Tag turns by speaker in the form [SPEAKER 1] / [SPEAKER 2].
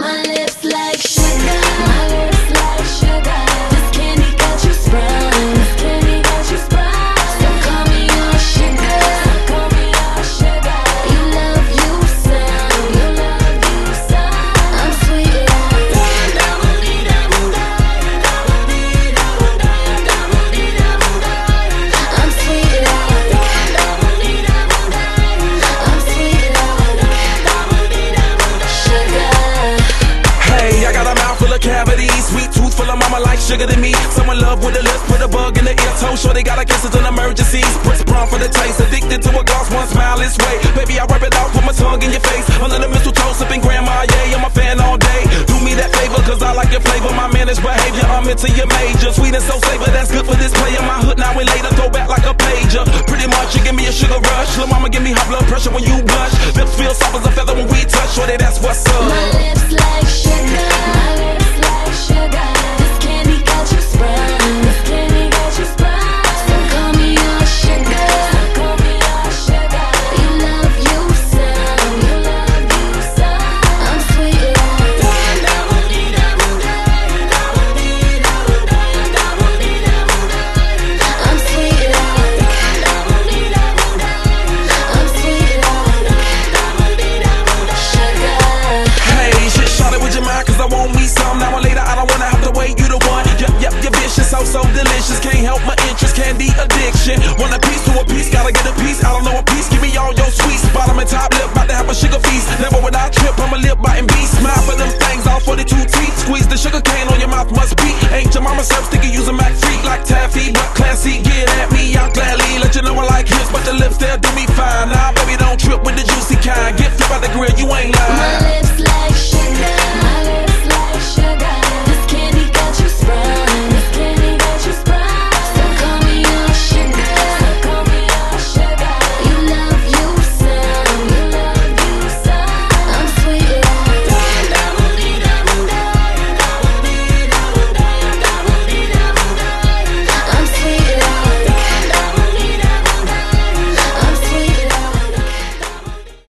[SPEAKER 1] My lips like sugar, my lips like sugar. This candy got you sprung, this candy got you sprung. So call me your sugar, call me your sugar. You love you some, you love you some. I'm sweet like I'm sweet like
[SPEAKER 2] cavity, sweet tooth full of mama like sugar to me. Someone love with a lips, put a bug in the ear. Toe sure they gotta kiss, it's an emergency. Spritz brown for the taste, addicted to a gloss, one smile this way. Baby, I wipe it out, put my tongue in your face. Under the mistletoe, sipping grandma, yeah, I'm a fan all day. Do me that favor, cause I like your flavor. My managed behavior, I'm into your major. Sweet and so savor, that's good for this player. My hood now and later, throw back like a pager. Pretty much, you give me a sugar rush. Lil' mama give me high blood pressure when you blush. Lips feel soft as a feather when we touch. Shorty, that's what's up.
[SPEAKER 1] my lips like sugar, my lips like sugar. This candy got you sprung, this candy got you sprung. So call me your sugar, call me your sugar. You love you some, you love you some. I'm sweet like I'm sweet like I'm sweet like sugar.
[SPEAKER 2] Hey, shit, shot it with your mind, cause I want me some. Now or later, I don't wanna have to wait, you the one. Yep, you're vicious, so delicious. Can't help my interest, candy addiction. Want a piece to a piece, gotta get a piece. I don't know a piece, give me all your sweets. Bottom and top lip, about to have a sugar feast. Never would I trip, I'm a lip biting beast. Smile for them things, all 42 teeth. Squeeze the sugar cane on your mouth, must be. Ain't your mama serve sticky, use a Mac freak like taffy. But classy, get at me, I'll gladly let you know I like hips. But the lips, they'll do me fine. Nah, baby, don't trip with the juicy kind. Get flip out the grill, you ain't lying.